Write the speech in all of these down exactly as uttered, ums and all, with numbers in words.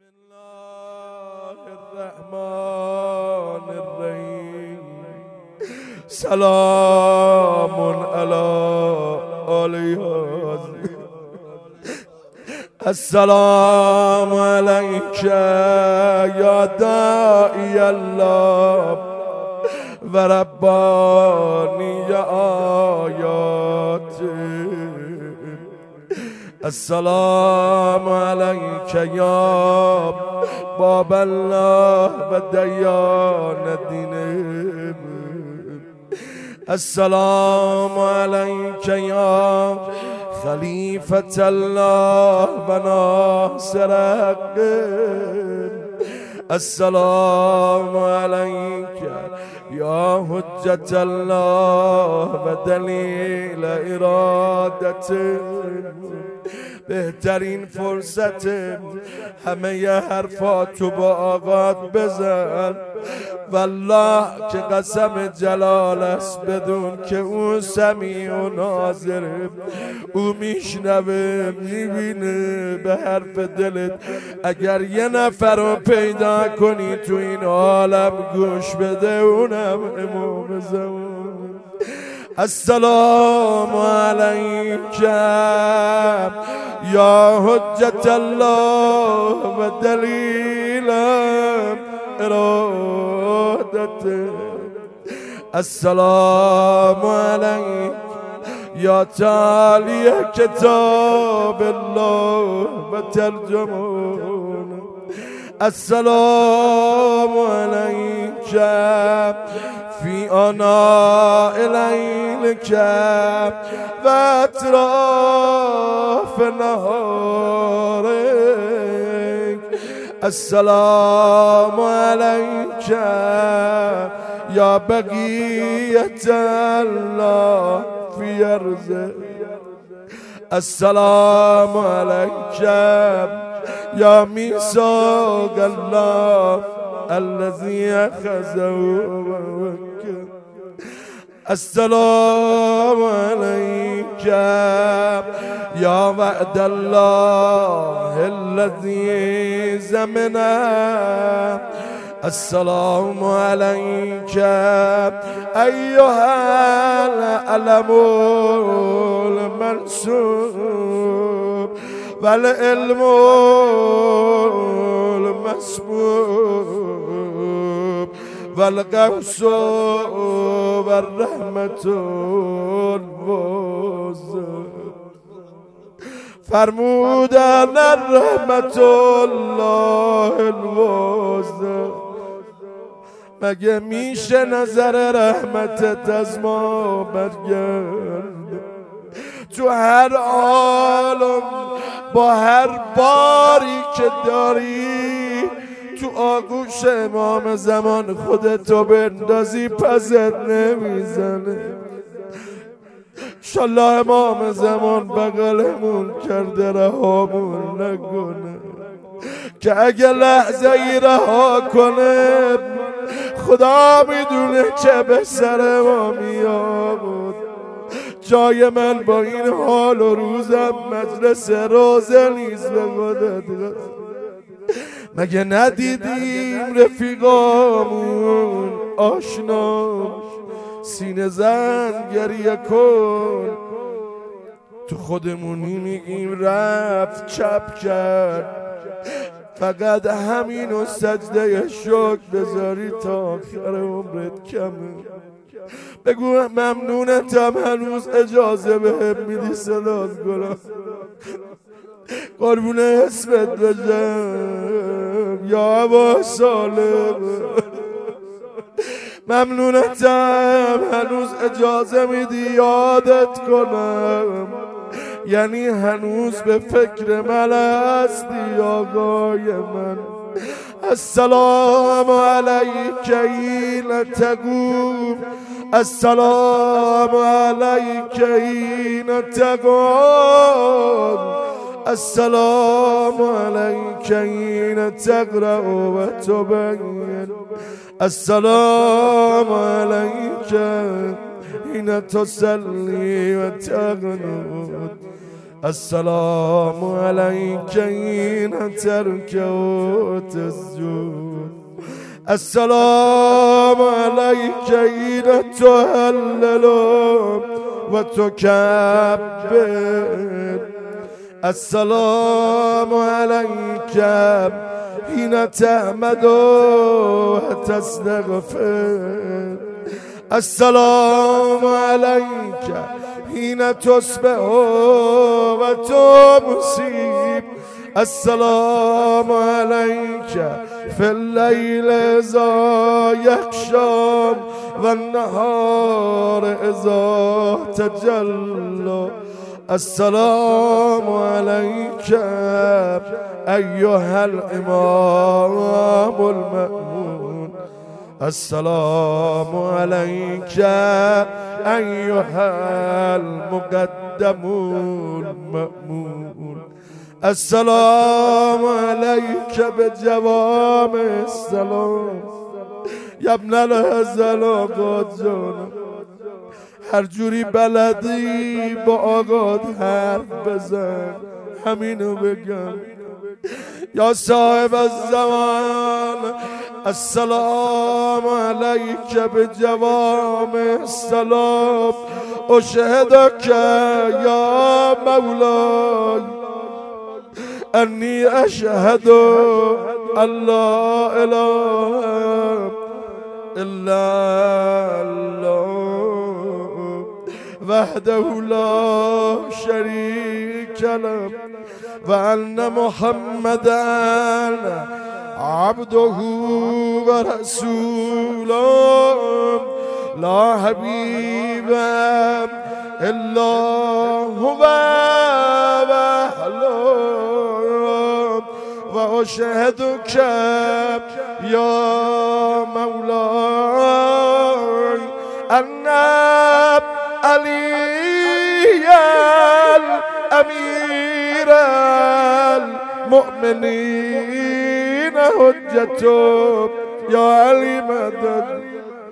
الله الرحمن الرحیم. سلام علی آله السلام علیک یا داعی الله و ربانی آیات. السلام علیک یا باب الله و دیان دین. السلام علیک یا خلیفة الله و ناصر حق. السلام علیک یا حجت الله و دلیل ارادت. بهترین فرصت همه ی حرفاتو با آقات بزن. والله که قسم جلال است بدون که او سمیع و ناظره، او میشنوه میبینه به حرف دلت. اگر یه نفر رو پیدا کنی تو این عالم گوش بده، اونم امام زمان. السلام علیک یا حجت الله و دلیل ارادت. السلام علیک یا تالی کتاب الله و ترجمان. السلام علیک فی آناء لیلک و اطراف نهارک. السلام علیک یا بقیت الله فی ارضه. السلام علیک یا میثاق الله الذي أخذه. السلام عليك يا وعد الله الذي زمنا. السلام عليك أيها العلم المنسوب والعلم المسبوب والقوس والرحمة الوسط. فرمودن الرحمة الله الوسط. مگه میشه نظر رحمتت از ما برگرده؟ تو هر عالم با هر باری که داری تو آغوش امام زمان خودتو بندازی پزت نمیزنه. انشالله امام زمان بغلمون کرده رهامون نکنه، که اگه لحظه ای رها کنه خدا میدونه چه به سر ما میاد. جای من با این حال و روزم مجلس روزه نیست به خودت. مگه ندیدیم رفیقامون آشنا سینه زن گریه کن؟ تو خودمونی میگیم رفت چپ کرد. فقط همینو سجده شکر بذاری تا آخر عمرت کمه. بگو ممنونتم هنوز اجازه بهم میدی صدات کنم. قربون اسمت بشم یا ابا سالم. ممنونتم هنوز اجازه میدی یادت کنم. یعنی هنوز به فکر من هستی آقای من. السلام علیک این تقوم. السلام علیک این تقوم. السلام علیک این تقرأ و تبین. السلام علیک این تصلی و تقنط. السلام عليك حين تركع وتسجد السلام عليك حين تهلل وتكبر السلام عليك حين تحمد وتستغفر السلام عليك حين تصبح وتمسي السلام عليك في الليل إذا يخشى والنهار إذا تجلى السلام عليك أيها الإمام المأمون السلام عليك أيها المقدم المأمون السلام عليك بجوامع السلام يا ابن الهزل آقاد جانم هر جوری بلدی با آقاد حرف بزن همینو بگم یا صاحب الزمان السلام علیک بجوامع السلام اشهدک یا مولاي انی اشهد ان لا اله الا الله وحده لا شريك له وأن محمدا عبده ورسوله لا حبيب إلا هو وحده وأشهدك يا مولاي أن علي الأمير المؤمنين حجته يا علي مدد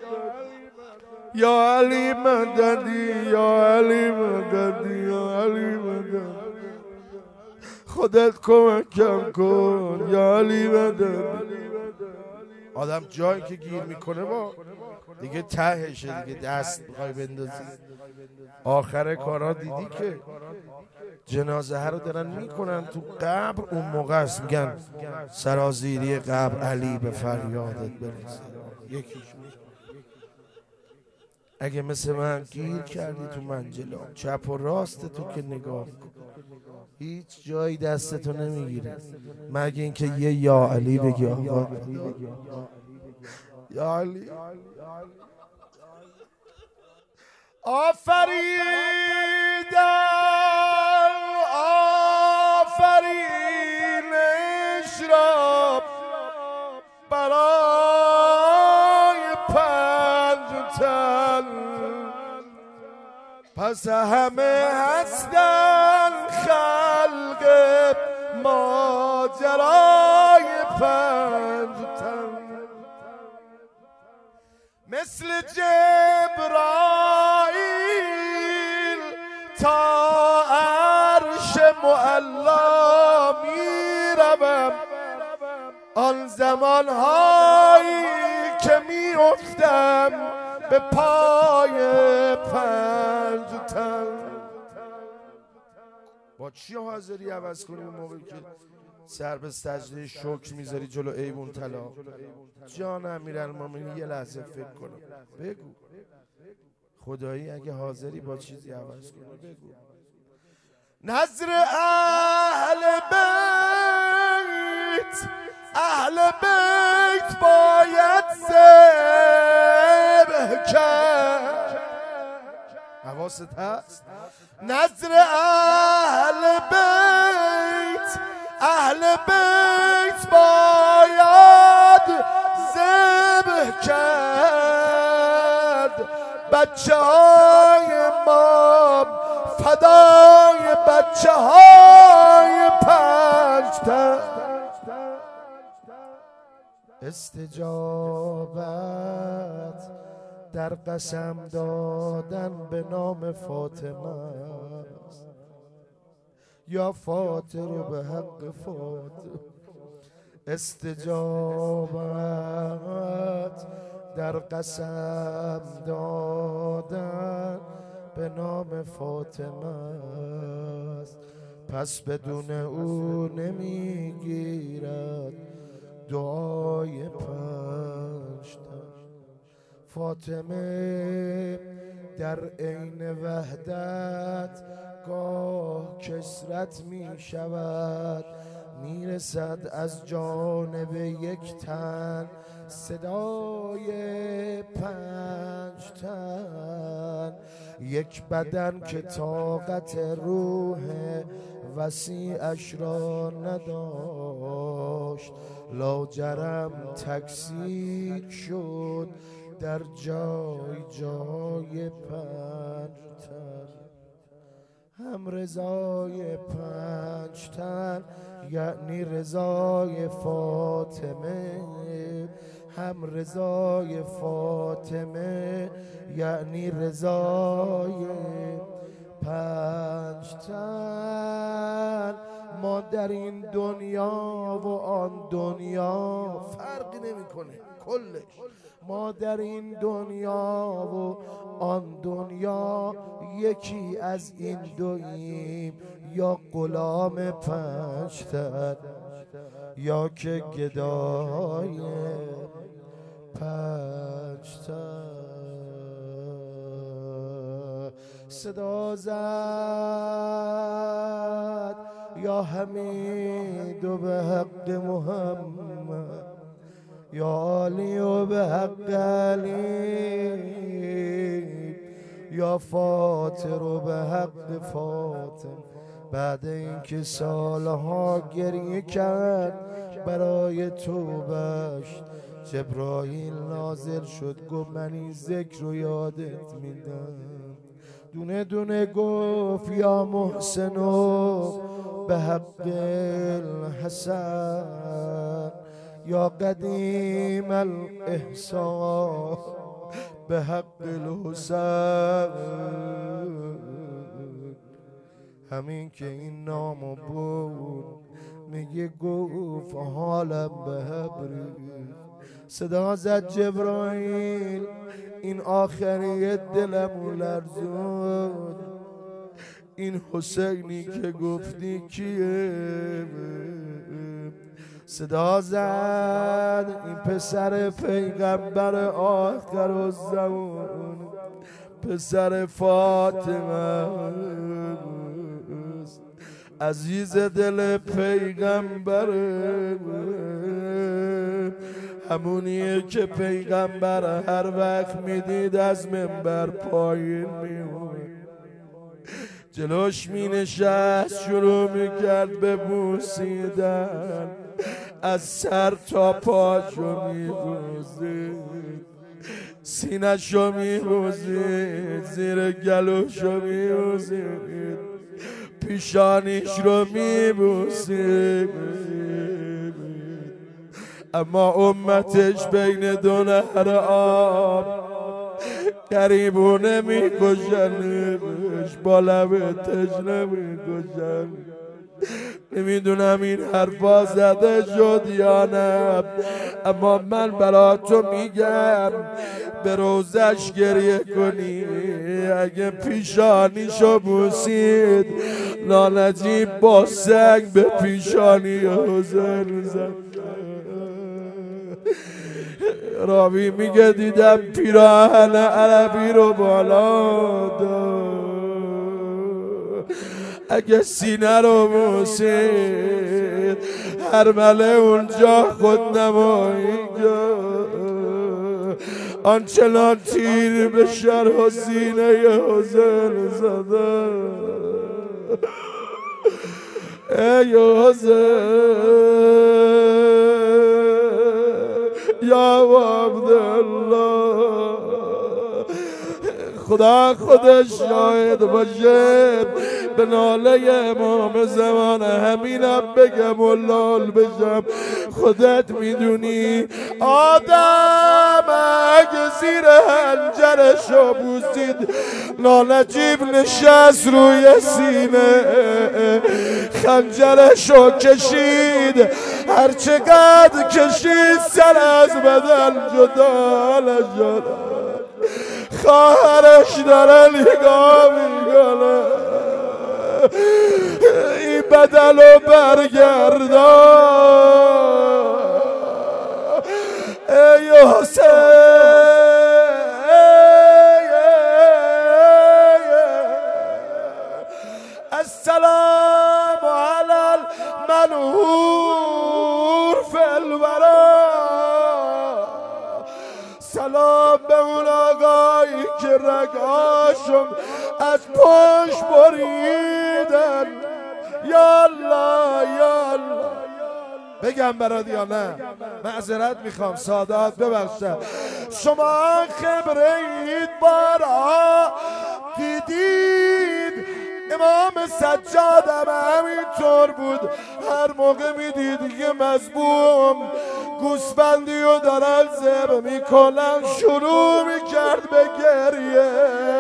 يا علي مدد يا علي مدد يا علي مدد خودت کمکم کن یا علی مدد. آدم جایی که گیر میکنه با دیگه تهشه دیگه دست میخوای بندازی. آخر کارا دیدی که جنازه ها رو دارن میکنن تو قبر، اون موقع است میگن سرازیری قبر علی به فریادت برسه. یکیش اگه مثل من گیر کردی تو منجلا چپ و راست تو که نگاه کن هیچ جایی دستتو نمیگیره مگه اینکه یه یا علی بگی. آقا یا علی آفریدم آفرینش را برای پنج تن پس همه هستن خلق ماجرای پنج تن مثل جبرائیل تا عرش معلا می روم آن زمانهایی که می افتم به پای پنج تن. با چی حاضری عوض کنی اون موقعی که سر به سجده شکر میذاری جلو ایوون طلا؟ جان امیرالمومنین یه لحظه فکر کنم بگو خدایی اگه حاضری با چیزی عوض کنی بگو. نظر اهل بیت اهل بیت باید ذبح کرد. حواست هست؟ نظر اهل بیت اهل بیت باید ذبح کرد. بچه های ما فدای بچه های پنج تن. استجابت در قسم دادن به نام فاطمه است. یا فاتر رو به حق فاتر استجابت در قسم دادن به نام فاطمه است، پس بدون او نمیگیرد دعای پنجتن. فاطمه در عین وحدت گاه کسرت می شود، می رسد از جانب یک تن صدای پنج تن، یک بدن که طاقت روح وسیعش را نداشت، لاجرم تکثیر شد در جای جای پنج تن. هم رضای پنج تن یعنی رضای فاطمه، هم رضای فاطمه یعنی رضای پنج تن. ما در این دنیا و آن دنیا فرقی نمیکنه کلش، ما در این دنیا و آن دنیا یکی از این دوییم، یا غلام پنج تن یا که گدای پنج تن. صدا زد یا حمید و به حق محمد، یا علی و به حق علی، یا فاطر و به حق فاطم. بعد اینکه سالها گریه کرد برای توبش، جبرائیل نازل شد گفت من این ذکر رو یادت میدم. دونه دونه گفت یا محسن و به حق الحسن، یا قدیم الاحسان به حق الحسن. همین که این نامو بود میگه گفت حالم به هبری. صدا زد جبرائیل این آخری دلمو لرزون، این حسینی که گفتی کیه؟ صدا زد این پسر پیغمبر آخر الزمان، پسر فاطمه، عزیز دل پیغمبر، همونیه که پیغمبر هر وقت میدید از منبر پایین میومد، جلوش می نشست شروع میکرد به بوسیدن، از سر تا پاشو می بوسید، سینه‌شو می بوسید، زیر گلوشو می بوسید، پیشانیش رو می بوسید. اما امتش بین دو نهر آب گریبونه می کشنش، با لب تشنه می کشن. نمیدونم این حرفا زده شد یا نه، اما من برا تو میگم به روزش گریه کنی. اگه پیشانیشو بوسید لالجیب با سنگ به پیشانی حسین زد. راوی میگه دیدم پیراهن عربی رو بالا داد، اگه سینه رو بوسید هر مله اونجا خود نمایی آنچنان تیر به شرح و سینه حسین زده. ای حسین یا عبدالله، خدا خودش شاهد باشه به ناله امام زمان همینم بگم و لال بشم. خودت میدونی آدم زیر هنجرشو بوسید. نانجیب نشست روی سینه خنجرشو کشید، هرچقدر کشید سر از بدن جدا نشد. خواهرش داره نگاه میکنه، این بدلو برگردان ای حسین. السلام علی المنهور فی الورا، سلام به اون آقایی که رگاشم از پشت بریدن. یا الله یا الله. بگم برات یا نه؟ معذرت میخوام، سادات ببخشم. شما خبره اید بارا دیدید امام سجاد هم همینطور بود. هر موقع میدید که مظلوم گوسفندی رو دارن ذبح میکنن شروع میکرد به گریه.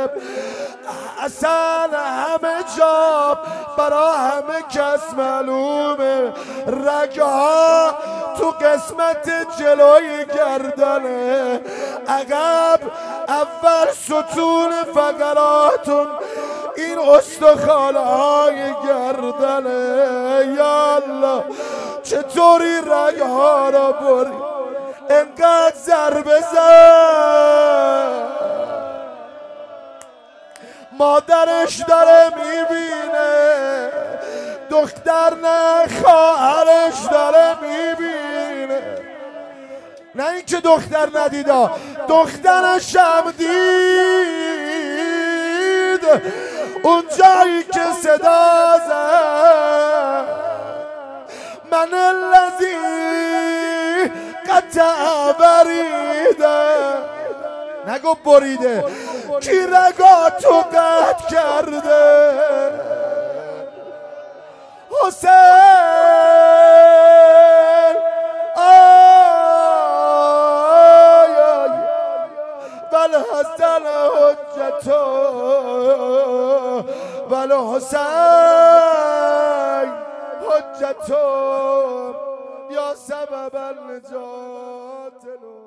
اصلا همه جا برا همه کس معلومه رگها تو قسمت جلوی گردنه، عقب اول ستون فقراتون این استخوان‌های گردنه. یا الله چطوری رگها را بری، انقدر ضربه زد مادرش داره میبینه، دختر نه خواهرش داره میبینه. نه اینکه دختر ندیدا، دخترش هم دید. اون جایی که صدا زد من الذی قطع بریده، نگو بریده، کی رگاتو قطع کرده. حسین آی آی بل حسن حجتو بل حسین حجتو یا سبب النجات.